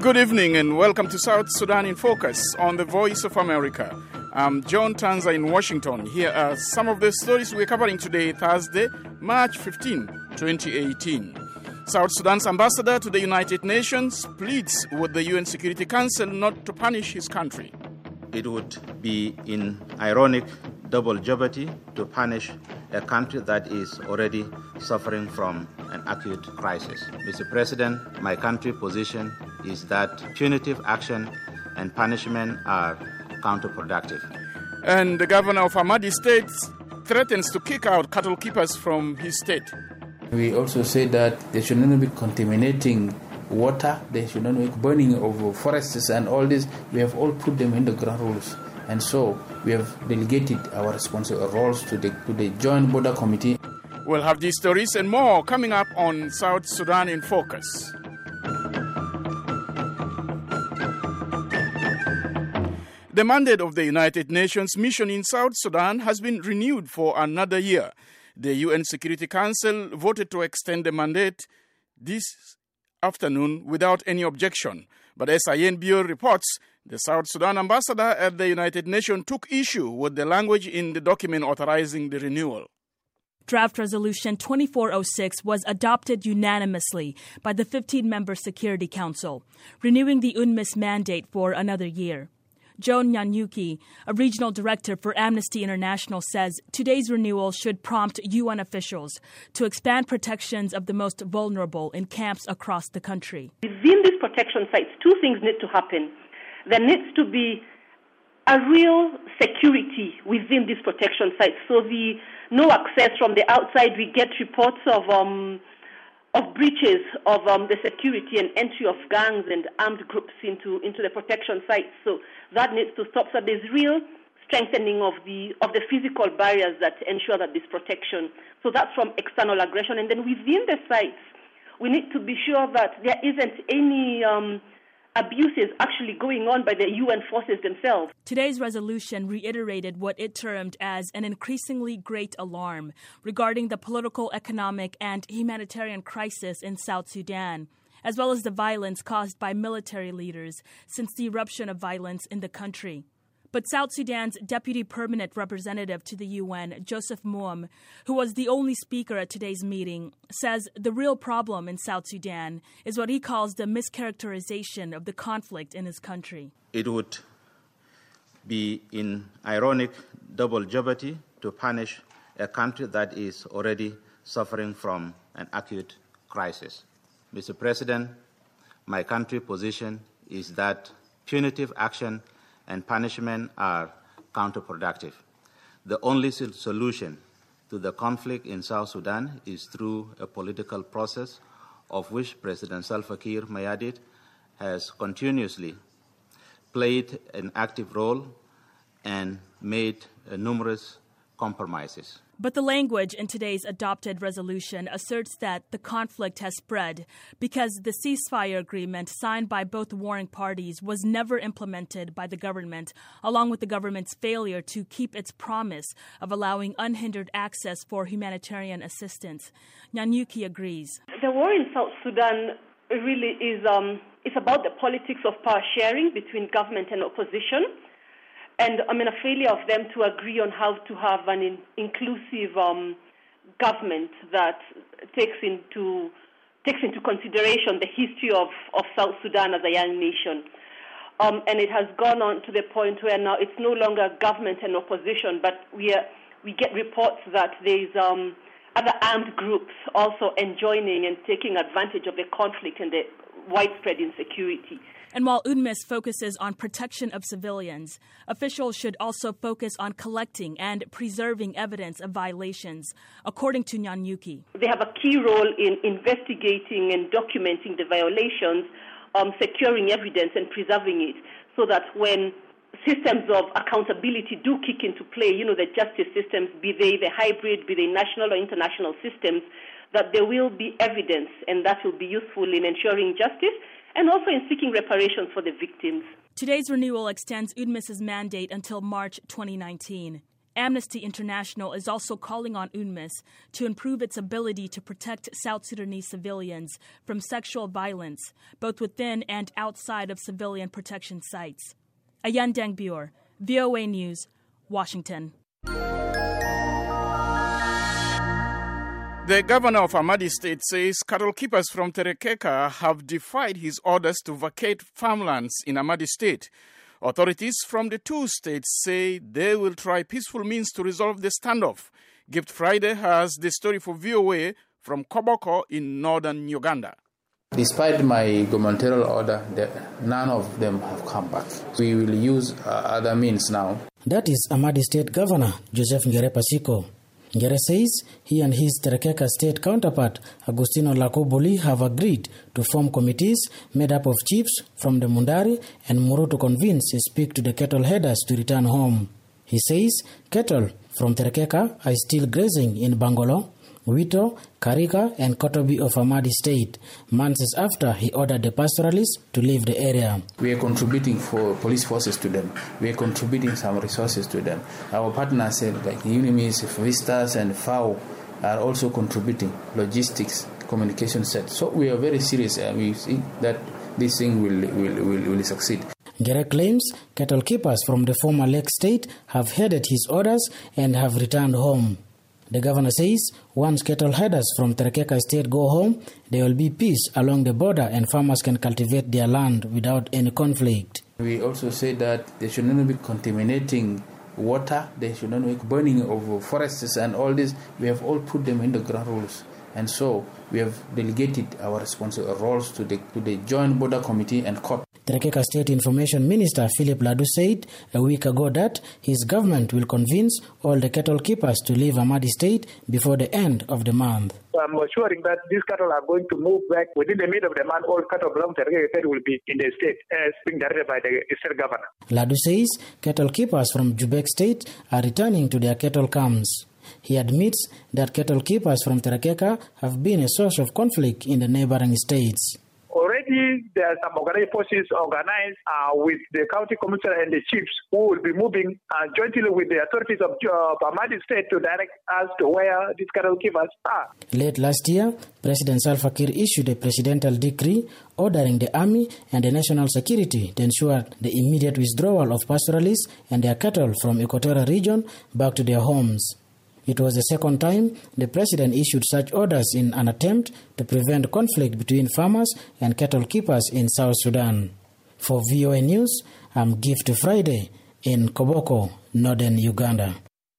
Good evening and welcome to South Sudan in Focus on the Voice of America. I'm John Tanza in Washington. Here are some of the stories we're covering today, Thursday, March 15, 2018. South Sudan's ambassador to the United Nations pleads with the UN Security Council not to punish his country. It would be in ironic double jeopardy to punish a country that is already suffering from an acute crisis. Mr. President, my country's position is that punitive action and punishment are counterproductive. And the governor of Ahmadi State threatens to kick out cattle keepers from his state. We also say that they should not be contaminating water, they should not be burning of forests and all this. We have all put them in the ground rules. And so we have delegated our responsible roles to the Joint Border Committee. We'll have these stories and more coming up on South Sudan in Focus. The mandate of the United Nations mission in South Sudan has been renewed for another year. The UN Security Council voted to extend the mandate this afternoon without any objection. But as INBO reports, the South Sudan ambassador at the United Nations took issue with the language in the document authorizing the renewal. Draft Resolution 2406 was adopted unanimously by the 15-member Security Council, renewing the UNMISS mandate for another year. Joan Nyanyuki, a regional director for Amnesty International, says today's renewal should prompt UN officials to expand protections of the most vulnerable in camps across the country. Within these protection sites, two things need to happen. There needs to be a real security within these protection sites. So no access from the outside. We get reports of breaches of the security and entry of gangs and armed groups into the protection sites. So that needs to stop. So there's real strengthening of the physical barriers that ensure that this protection. So that's from external aggression. And then within the sites, we need to be sure that there isn't any abuses actually going on by the UN forces themselves. Today's resolution reiterated what it termed as an increasingly great alarm regarding the political, economic, and humanitarian crisis in South Sudan, as well as the violence caused by military leaders since the eruption of violence in the country. But South Sudan's Deputy Permanent Representative to the UN, Joseph Moum, who was the only speaker at today's meeting, says the real problem in South Sudan is what he calls the mischaracterization of the conflict in his country. It would be in ironic double jeopardy to punish a country that is already suffering from an acute crisis. Mr. President, my country's position is that punitive action and punishment are counterproductive. The only solution to the conflict in South Sudan is through a political process of which President Salva Kiir Mayardit has continuously played an active role and made numerous compromises. But the language in today's adopted resolution asserts that the conflict has spread because the ceasefire agreement signed by both warring parties was never implemented by the government, along with the government's failure to keep its promise of allowing unhindered access for humanitarian assistance. Nyanyuki agrees. The war in South Sudan really is it's about the politics of power sharing between government and opposition. And a failure of them to agree on how to have an inclusive government that takes into consideration the history of South Sudan as a young nation. And it has gone on to the point where now it's no longer government and opposition, but we get reports that there's other armed groups also enjoining and taking advantage of the conflict and the widespread insecurity. And while UNMISS focuses on protection of civilians, officials should also focus on collecting and preserving evidence of violations, according to Nyanyuki. They have a key role in investigating and documenting the violations, securing evidence and preserving it, so that when systems of accountability do kick into play, the justice systems, be they the hybrid, be they national or international systems, that there will be evidence, and that will be useful in ensuring justice and also in seeking reparations for the victims. Today's renewal extends UNMISS's mandate until March 2019. Amnesty International is also calling on UNMISS to improve its ability to protect South Sudanese civilians from sexual violence, both within and outside of civilian protection sites. Ayan Dangbur, VOA News, Washington. The governor of Ahmadi State says cattle keepers from Terekeka have defied his orders to vacate farmlands in Ahmadi State. Authorities from the two states say they will try peaceful means to resolve the standoff. Gift Friday has the story for VOA from Koboko in northern Uganda. Despite my gubernatorial order, none of them have come back. We will use other means now. That is Ahmadi State Governor Joseph Ngere Pasiko. Ngere says he and his Terekeka State counterpart, Agustino Lakoboli, have agreed to form committees made up of chiefs from the Mundari and Muru to convince and speak to the cattle headers to return home. He says cattle from Terekeka are still grazing in Bangolo, Wito, Karika and Kotobi of Ahmadi State, months after he ordered the pastoralists to leave the area. We are contributing for police forces to them. We are contributing some resources to them. Our partners like UNIMIS, Vistas and FAO are also contributing logistics, communication sets. So we are very serious and we see that this thing will succeed. Ngere claims cattle keepers from the former Lake State have heeded his orders and have returned home. The governor says once cattle headers from Terekeka State go home, there will be peace along the border and farmers can cultivate their land without any conflict. We also say that they should not be contaminating water, they should not be burning of forests and all this. We have all put them in the ground rules. And so we have delegated our responsible roles to the Joint Border Committee and COP. Terekeka State Information Minister Philip Ladu said a week ago that his government will convince all the cattle keepers to leave Ahmadi State before the end of the month. I'm assuring that these cattle are going to move back within the middle of the month. All cattle belonging to Terekeka State will be in the state as being directed by the state governor. Ladu says cattle keepers from Jubek State are returning to their cattle camps. He admits that cattle keepers from Terekeka have been a source of conflict in the neighboring states. Already there are some organized forces organized with the county commissioner and the chiefs who will be moving jointly with the authorities of Ahmadi State to direct us to where these cattle keepers are. Late last year, President Salva Kiir issued a presidential decree ordering the army and the national security to ensure the immediate withdrawal of pastoralists and their cattle from Equatorial region back to their homes. It was the second time the president issued such orders in an attempt to prevent conflict between farmers and cattle keepers in South Sudan. For VOA News, I'm Gift Friday in Koboko, northern Uganda.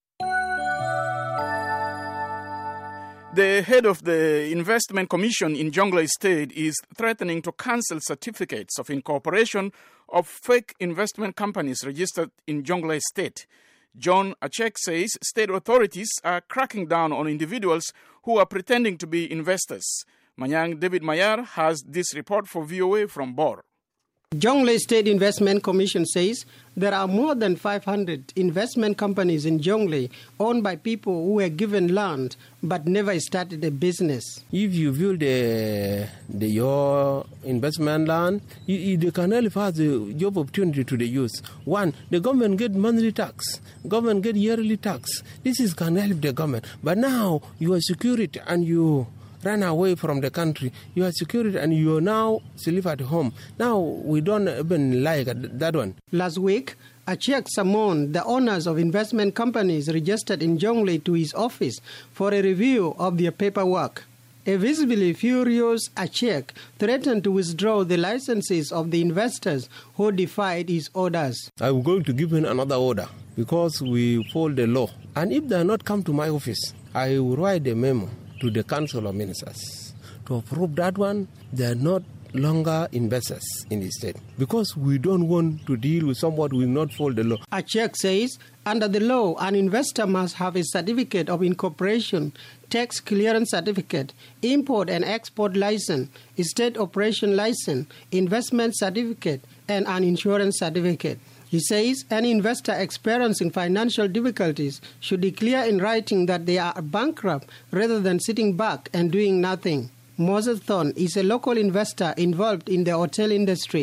The head of the Investment Commission in Jonglei State is threatening to cancel certificates of incorporation of fake investment companies registered in Jonglei State. John Achek says state authorities are cracking down on individuals who are pretending to be investors. Manyang David Mayar has this report for VOA from Bor. Jonglei State Investment Commission says there are more than 500 investment companies in Jonglei owned by people who were given land but never started a business. If you build your investment land, you can only pass the job opportunity to the youth. One, the government get monthly tax, government get yearly tax. This can help the government. But now you are security and you run away from the country. You are security and you are now live at home. Now we don't even like that one. Last week, Achek summoned the owners of investment companies registered in Jonglei to his office for a review of their paperwork. A visibly furious Achek threatened to withdraw the licenses of the investors who defied his orders. I'm going to give him another order because we follow the law. And if they are not come to my office, I will write a memo to the Council of Ministers to approve that one. They are not longer investors in the state because we don't want to deal with somebody who will not follow the law. Achek says under the law, an investor must have a certificate of incorporation, tax clearance certificate, import and export license, state operation license, investment certificate, and an insurance certificate. He says any investor experiencing financial difficulties should declare in writing that they are bankrupt rather than sitting back and doing nothing. Moses Thorne is a local investor involved in the hotel industry.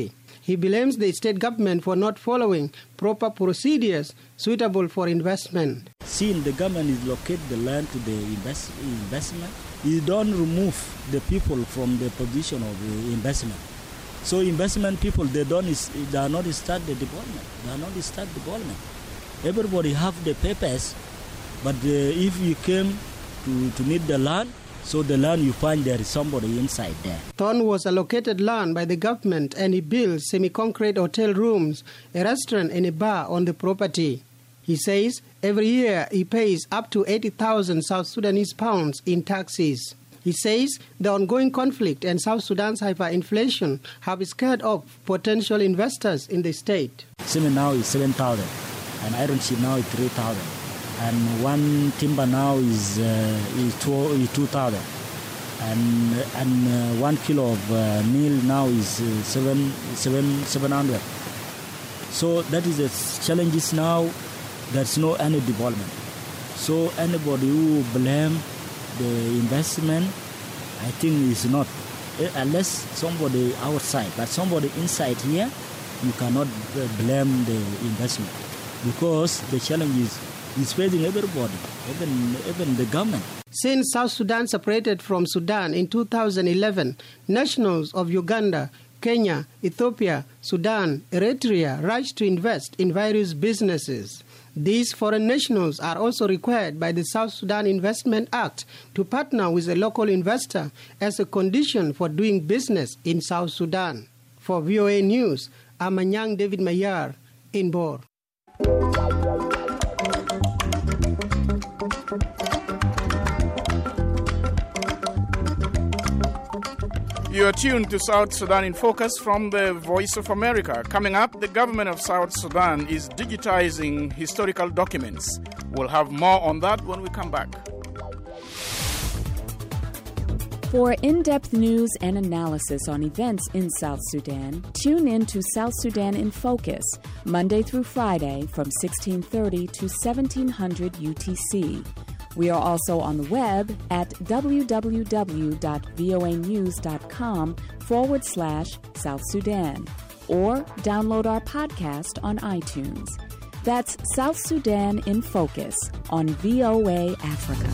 He blames the state government for not following proper procedures suitable for investment. Seeing the government is locate the land to the investment, you don't remove the people from the position of the investment. So investment people, they are not start the development. Everybody have the papers, but if you came to need the land, so the land you find there is somebody inside there. Thorn was allocated land by the government and he built semi-concrete hotel rooms, a restaurant and a bar on the property. He says every year he pays up to 80,000 South Sudanese pounds in taxes. He says the ongoing conflict and South Sudan's hyperinflation have scared off potential investors in the state. Cement now is 7,000 and iron sheet now is 3,000. And one timber now is 2,000, and 1 kilo of meal now is 700. So that is the challenges now. There's no any development. So anybody who blame the investment, I think is not, unless somebody outside, but somebody inside here, you cannot blame the investment because the challenge is facing everybody, even the government. Since South Sudan separated from Sudan in 2011, nationals of Uganda, Kenya, Ethiopia, Sudan, Eritrea rushed to invest in various businesses. These foreign nationals are also required by the South Sudan Investment Act to partner with a local investor as a condition for doing business in South Sudan. For VOA News, I'm Anyang David Mayar in Bor. You are tuned to South Sudan in Focus from the Voice of America. Coming up, the government of South Sudan is digitizing historical documents. We'll have more on that when we come back. For in-depth news and analysis on events in South Sudan, tune in to South Sudan in Focus, Monday through Friday from 1630 to 1700 UTC. We are also on the web at www.voanews.com/South Sudan or download our podcast on iTunes. That's South Sudan in Focus on VOA Africa.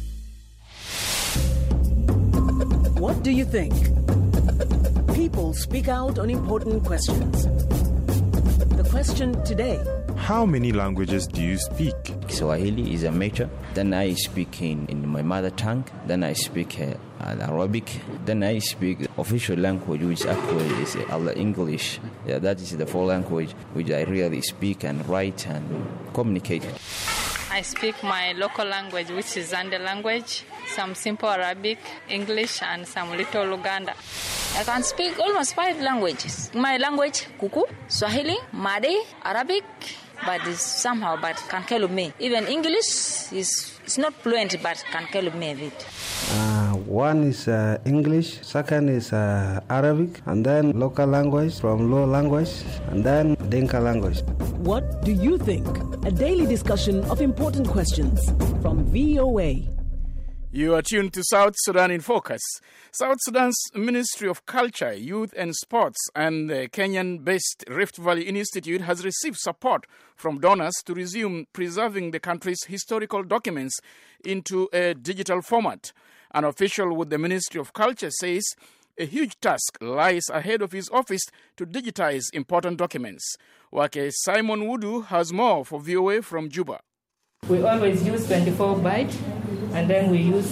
What do you think? People speak out on important questions. The question today: how many languages do you speak? Swahili is a major. Then I speak in my mother tongue. Then I speak Arabic. Then I speak official language, which actually is English. Yeah, that is the four language which I really speak and write and communicate. I speak my local language, which is Zande language, some simple Arabic, English, and some little Luganda. I can speak almost 5 languages. My language, Kuku, Swahili, Madi, Arabic, but can tell me. Even English is not fluent, but can tell me a bit. One is English, second is Arabic, and then local language from Luo language, and then Dinka language. What do you think? A daily discussion of important questions from VOA. You are tuned to South Sudan in Focus. South Sudan's Ministry of Culture, Youth and Sports and the Kenyan-based Rift Valley Institute has received support from donors to resume preserving the country's historical documents into a digital format. An official with the Ministry of Culture says a huge task lies ahead of his office to digitize important documents. Wake Simon Wudu has more for VOA from Juba. We always use 24 byte, and then we use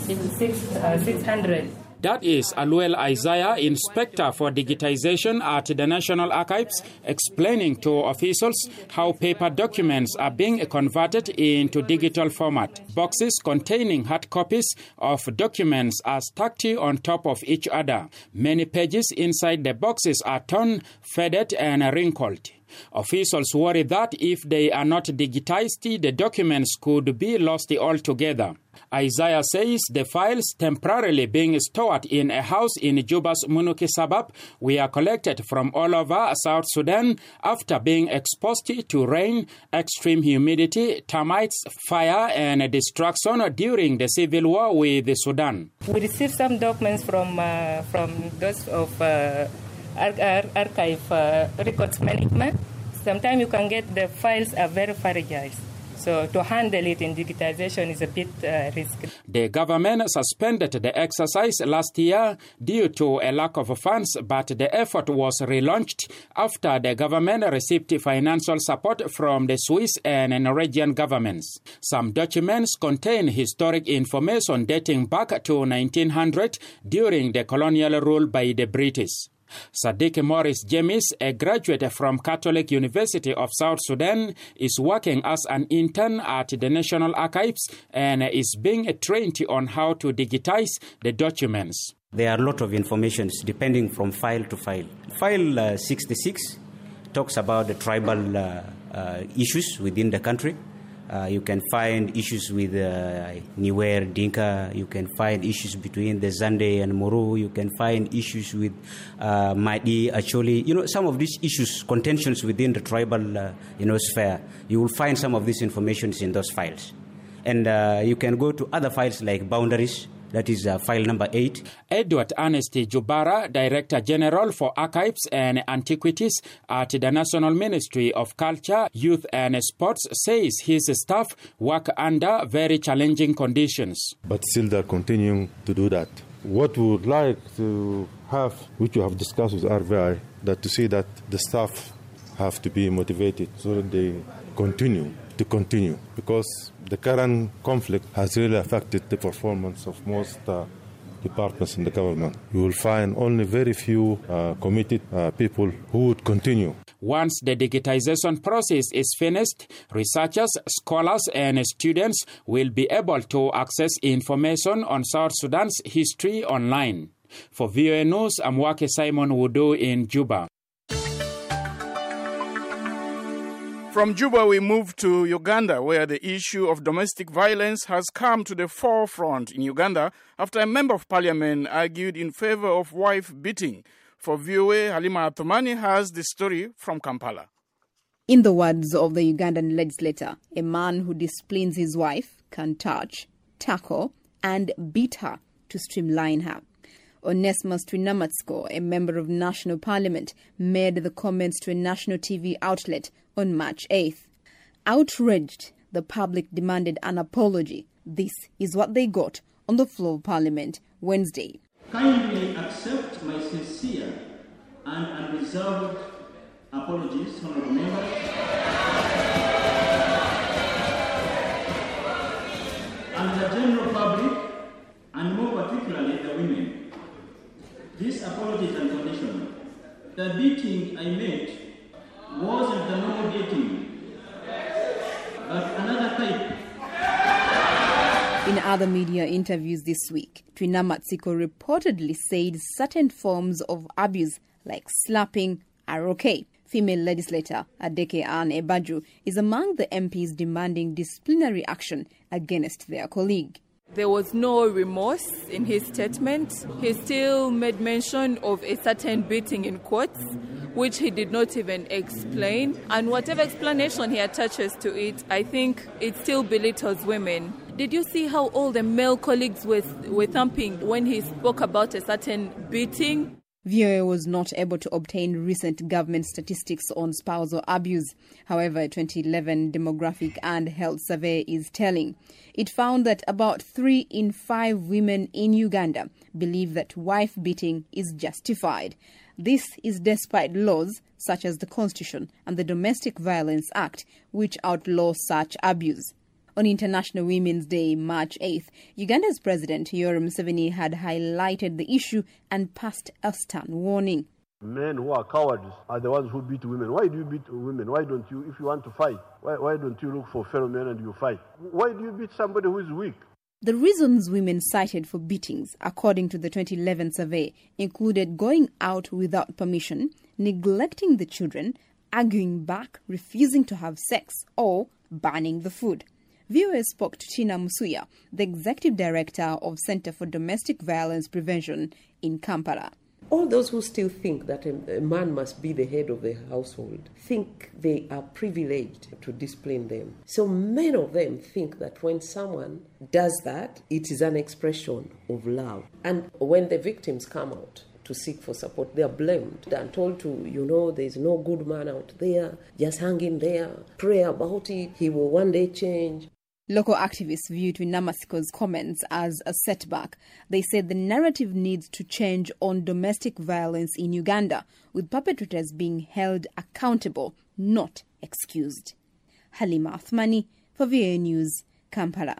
600. That is Aluel Isaiah, Inspector for Digitization at the National Archives, explaining to officials how paper documents are being converted into digital format. Boxes containing hard copies of documents are stacked on top of each other. Many pages inside the boxes are torn, faded, and wrinkled. Officials worry that if they are not digitized, the documents could be lost altogether. Isaiah says the files temporarily being stored in a house in Juba's Munuki suburb were collected from all over South Sudan after being exposed to rain, extreme humidity, termites, fire, and destruction during the civil war with Sudan. We received some documents from those of archive records management. Sometimes you can get the files are very fragile. So to handle it in digitization is a bit risky. The government suspended the exercise last year due to a lack of funds, but the effort was relaunched after the government received financial support from the Swiss and Norwegian governments. Some documents contain historic information dating back to 1900 during the colonial rule by the British. Sadiq Morris James, a graduate from Catholic University of South Sudan, is working as an intern at the National Archives and is being trained on how to digitize the documents. There are a lot of information depending from file to file. File 66 talks about the tribal issues within the country. You can find issues with Niwer, Dinka. You can find issues between the Zande and Moro. You can find issues with Maidi, Acholi. Some of these issues, contentions within the tribal, sphere. You will find some of these information in those files. And you can go to other files like boundaries. That is file number 8. Edward Ernest Jubara, Director General for Archives and Antiquities at the National Ministry of Culture, Youth and Sports, says his staff work under very challenging conditions. But still they're continuing to do that. What we would like to have, which we have discussed with RVI, that to see that the staff have to be motivated so that they continue, because the current conflict has really affected the performance of most departments in the government. You will find only very few committed people who would continue. Once the digitization process is finished, researchers, scholars, and students will be able to access information on South Sudan's history online. For VOA News, I'm Wake Simon Wudu in Juba. From Juba, we move to Uganda, where the issue of domestic violence has come to the forefront in Uganda after a member of parliament argued in favor of wife beating. For VOA, Halima Athumani has the story from Kampala. In the words of the Ugandan legislator, a man who disciplines his wife can touch, tackle, and beat her to streamline her. Onesmus Twinamatsko, a member of National Parliament, made the comments to a national TV outlet on March 8th. Outraged, the public demanded an apology. This is what they got on the floor of Parliament Wednesday. Kindly accept my sincere and unreserved apologies, honourable members, and the general public, and more particularly the women. This apology is unconditional. The beating I made wasn't the normal beating, but another type. In other media interviews this week, Twinamatsiko reportedly said certain forms of abuse like slapping are okay. Female legislator Adeke Ann Ebaju is among the MPs demanding disciplinary action against their colleague. There was no remorse in his statement. He still made mention of a certain beating in quotes, which he did not even explain. And whatever explanation he attaches to it, I think it still belittles women. Did you see how all the male colleagues were thumping when he spoke about a certain beating? VOA was not able to obtain recent government statistics on spousal abuse. However, a 2011 demographic and health survey is telling. It found that about 3 in 5 women in Uganda believe that wife beating is justified. This is despite laws such as the Constitution and the Domestic Violence Act, which outlaw such abuse. On International Women's Day, March 8th, Uganda's President Yoweri Museveni had highlighted the issue and passed a stern warning. Men who are cowards are the ones who beat women. Why do you beat women? Why don't you, if you want to fight, why don't you look for fellow men and you fight? Why do you beat somebody who is weak? The reasons women cited for beatings, according to the 2011 survey, included going out without permission, neglecting the children, arguing back, refusing to have sex, or burning the food. VOA spoke to Tina Musuya, the Executive Director of Center for Domestic Violence Prevention in Kampala. All those who still think that a man must be the head of the household think they are privileged to discipline them. So many of them think that when someone does that, it is an expression of love. And when the victims come out to seek for support. They are blamed and told to, there's no good man out there, just hang in there, pray about it, he will one day change. Local activists viewed Namasiko's comments as a setback. They said the narrative needs to change on domestic violence in Uganda, with perpetrators being held accountable, not excused. Halima Athmani for VOA News, Kampala.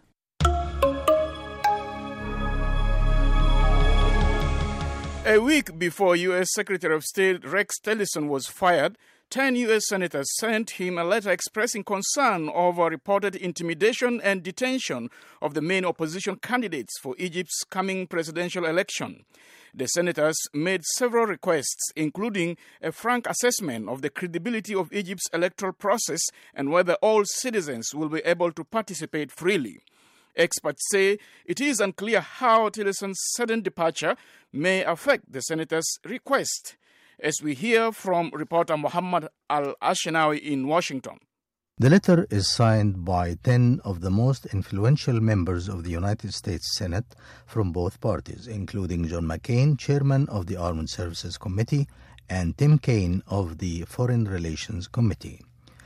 A week before U.S. Secretary of State Rex Tillerson was fired, 10 U.S. senators sent him a letter expressing concern over reported intimidation and detention of the main opposition candidates for Egypt's coming presidential election. The senators made several requests, including a frank assessment of the credibility of Egypt's electoral process and whether all citizens will be able to participate freely. Experts say it is unclear how Tillerson's sudden departure may affect the senators' request. As we hear from reporter Muhammad Al-Ashinawi in Washington. The letter is signed by 10 of the most influential members of the United States Senate from both parties, including John McCain, chairman of the Armed Services Committee, and Tim Kaine of the Foreign Relations Committee.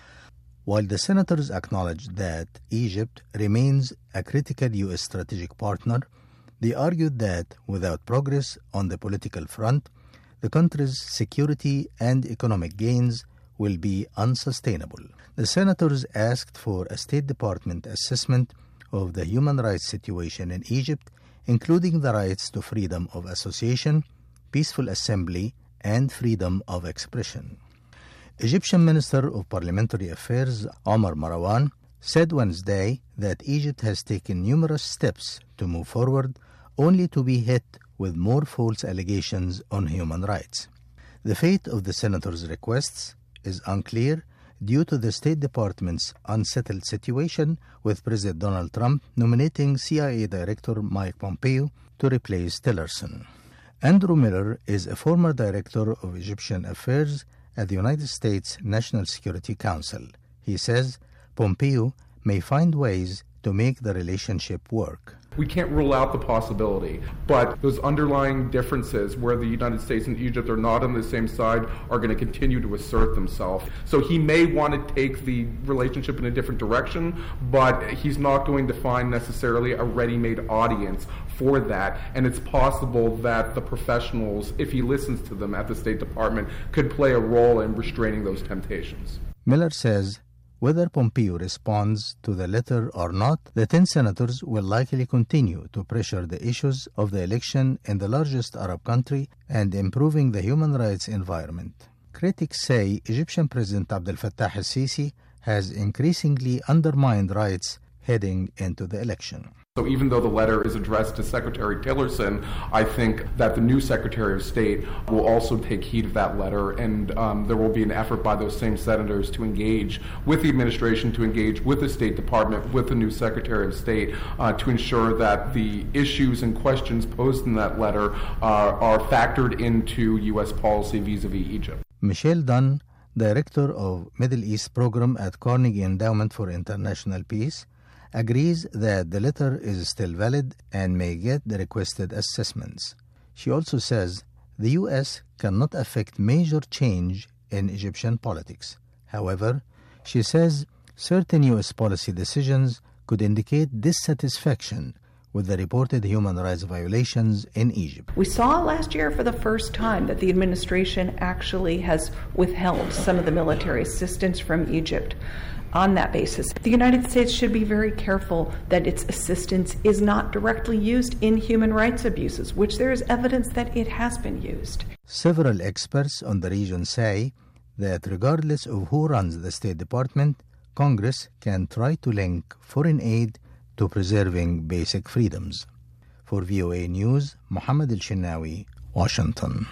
While the senators acknowledge that Egypt remains a critical U.S. strategic partner, they argued that without progress on the political front, the country's security and economic gains will be unsustainable. The senators asked for a State Department assessment of the human rights situation in Egypt, including the rights to freedom of association, peaceful assembly, and freedom of expression. Egyptian Minister of Parliamentary Affairs Omar Marwan said Wednesday that Egypt has taken numerous steps to move forward, only to be hit with more false allegations on human rights. The fate of the senators' requests is unclear due to the State Department's unsettled situation with President Donald Trump nominating CIA Director Mike Pompeo to replace Tillerson. Andrew Miller is a former director of Egyptian affairs at the United States National Security Council. He says Pompeo may find ways to make the relationship work. We can't rule out the possibility, but those underlying differences where the United States and Egypt are not on the same side are going to continue to assert themselves. So he may want to take the relationship in a different direction, but he's not going to find necessarily a ready-made audience for that. And it's possible that the professionals, if he listens to them at the State Department, could play a role in restraining those temptations. Miller says whether Pompeo responds to the letter or not, the 10 senators will likely continue to pressure the issues of the election in the largest Arab country and improving the human rights environment. Critics say Egyptian President Abdel Fattah al-Sisi has increasingly undermined rights heading into the election. So even though the letter is addressed to Secretary Tillerson, I think that the new Secretary of State will also take heed of that letter, and there will be an effort by those same senators to engage with the administration, to engage with the State Department, with the new Secretary of State, to ensure that the issues and questions posed in that letter are factored into U.S. policy vis-a-vis Egypt. Michelle Dunn, Director of Middle East Program at Carnegie Endowment for International Peace, agrees that the letter is still valid and may get the requested assessments. She also says the U.S. cannot affect major change in Egyptian politics. However, she says certain U.S. policy decisions could indicate dissatisfaction with the reported human rights violations in Egypt. We saw last year for the first time that the administration actually has withheld some of the military assistance from Egypt. On that basis, the United States should be very careful that its assistance is not directly used in human rights abuses, which there is evidence that it has been used. Several experts on the region say that regardless of who runs the State Department, Congress can try to link foreign aid to preserving basic freedoms. For VOA News, Muhammad Al-Shinawi, Washington.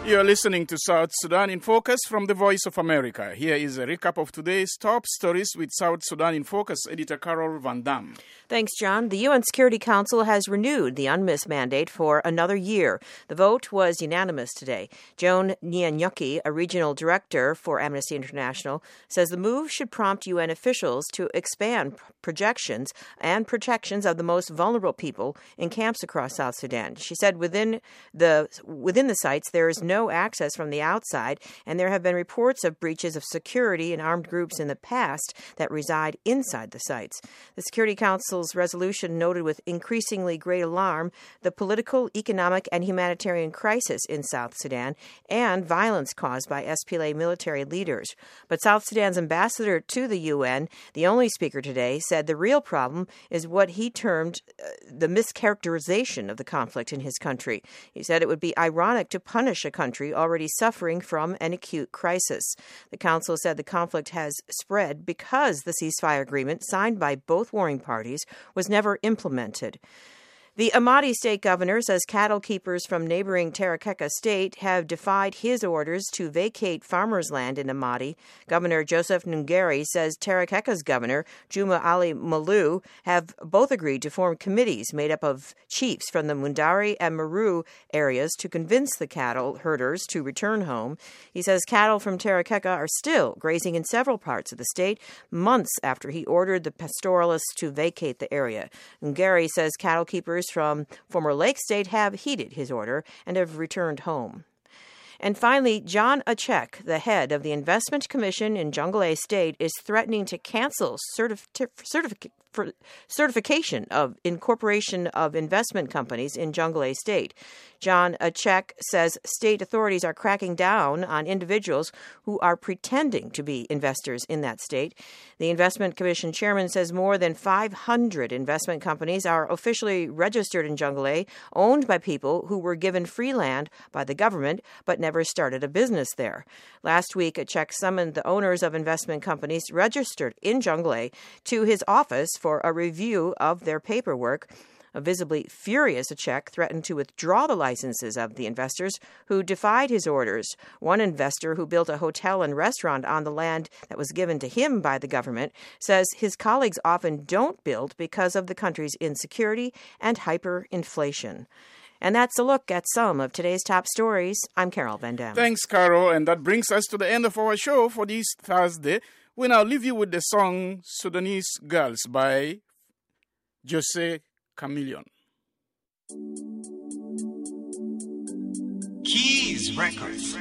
You're listening to South Sudan in Focus from the Voice of America. Here is a recap of today's top stories with South Sudan in Focus editor Carol Van Dam. Thanks, John. The UN Security Council has renewed the UNMISS mandate for another year. The vote was unanimous today. Joan Nyanyuki, a regional director for Amnesty International, says the move should prompt UN officials to expand projections and protections of the most vulnerable people in camps across South Sudan. She said within the sites there is no access from the outside, and there have been reports of breaches of security in armed groups in the past that reside inside the sites. The Security Council's resolution noted with increasingly great alarm the political, economic, and humanitarian crisis in South Sudan and violence caused by SPLA military leaders. But South Sudan's ambassador to the UN, the only speaker today, said the real problem is what he termed the mischaracterization of the conflict in his country. He said it would be ironic to punish a country already suffering from an acute crisis. The council said the conflict has spread because the ceasefire agreement signed by both warring parties was never implemented. The Amati state governor says cattle keepers from neighboring Terekeka state have defied his orders to vacate farmers' land in Amati. Governor Joseph Ngeri says Terekeka's governor, Juma Ali Malu, have both agreed to form committees made up of chiefs from the Mundari and Meru areas to convince the cattle herders to return home. He says cattle from Terekeka are still grazing in several parts of the state, months after he ordered the pastoralists to vacate the area. Ngeri says cattle keepers from former Lake State have heeded his order and have returned home. And finally, John Achek, the head of the Investment Commission in Jonglei State, is threatening to cancel certification of incorporation of investment companies in Jonglei State. John Achek says state authorities are cracking down on individuals who are pretending to be investors in that state. The Investment Commission chairman says more than 500 investment companies are officially registered in Jonglei, owned by people who were given free land by the government but never started a business there. Last week, Achek summoned the owners of investment companies registered in Jonglei to his office for a review of their paperwork. A visibly furious Achek threatened to withdraw the licenses of the investors who defied his orders. One investor who built a hotel and restaurant on the land that was given to him by the government says his colleagues often don't build because of the country's insecurity and hyperinflation. And that's a look at some of today's top stories. I'm Carol Van Dam. Thanks, Carol. And that brings us to the end of our show for this Thursday. We now leave you with the song Sudanese Girls by Jose Chameleon. Keys Records.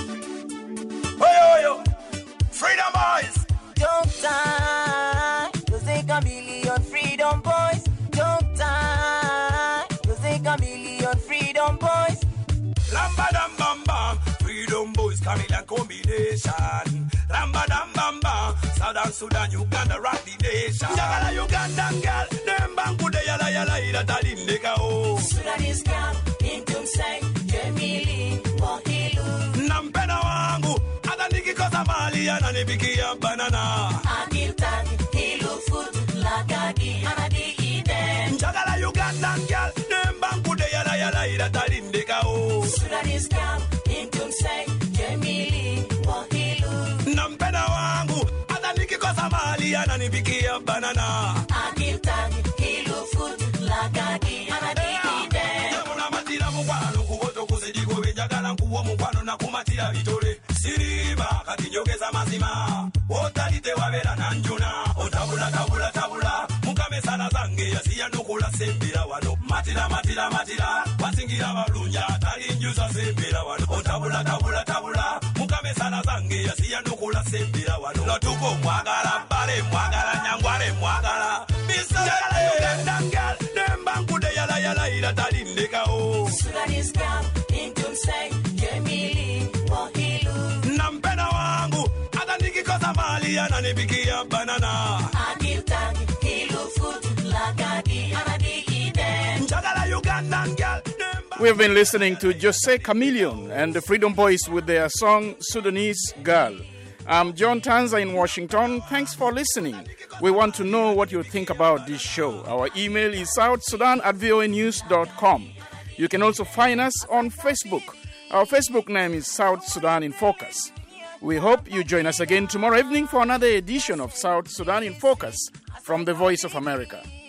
Oyo, Freedom Boys. Don't die, Jose Chameleon, Freedom Boys. Don't die, Jose Chameleon, Freedom Boys. Lamba dam bam bam, Freedom Boys, Chameleon combination. Lamba dam bam bam, Southern Sudan, Uganda, rock the nation. Jagala Ugandan girl, dem bangu de yala yala ira talindeka o. Sudanese girl, intumsai, Jemili, Mohilu. Nampena wangu, ataniki kosa mali ananipikia banana. Agiltagi, hilu food, lagagi, anadi ide. Jagala Ugandan girl, dem bangu de yala yala ira talindeka o. Sudanese girl, intumsai, Jemili, Mohilu. Nampena wangu, ataniki kosa mali ananipikia banana. Agiltagi, hilu food, lagagi, anadi ide. Yamuna matira mukwano kuboto kuzidigo benjagala nkuwo mukwano na kumatira bitole. Siriba kati nyogeza mazima. Otalite wabera nanjuna. Otabula tabula tabula. Mukame sana zange yasiya nukula sembira wano. Matira matira matira. Wasingira balunja atali njuza sembira wano. Otabula tabula tabula. Mukame sana zange yasiya nukula sembira wano. Lotuko mwagala bare mwagala nyangware mwagala. Bisagala Ugandan girl. Dembangu de yala yala ira talindeka o. Sudanese girl, intumsai, Jemili, Mohilu. Nampena wangu, ataniki kosa mali ananipikia banana. Agiltagi, hilu food, lagagi, anadi ide. Jagala Ugandan girl. We've been listening to Jose Chameleon and the Freedom Boys with their song Sudanese Girl. I'm John Tanza in Washington. Thanks for listening. We want to know what you think about this show. Our email is southsudan@voanews.com. You can also find us on Facebook. Our Facebook name is South Sudan in Focus. We hope you join us again tomorrow evening for another edition of South Sudan in Focus from the Voice of America.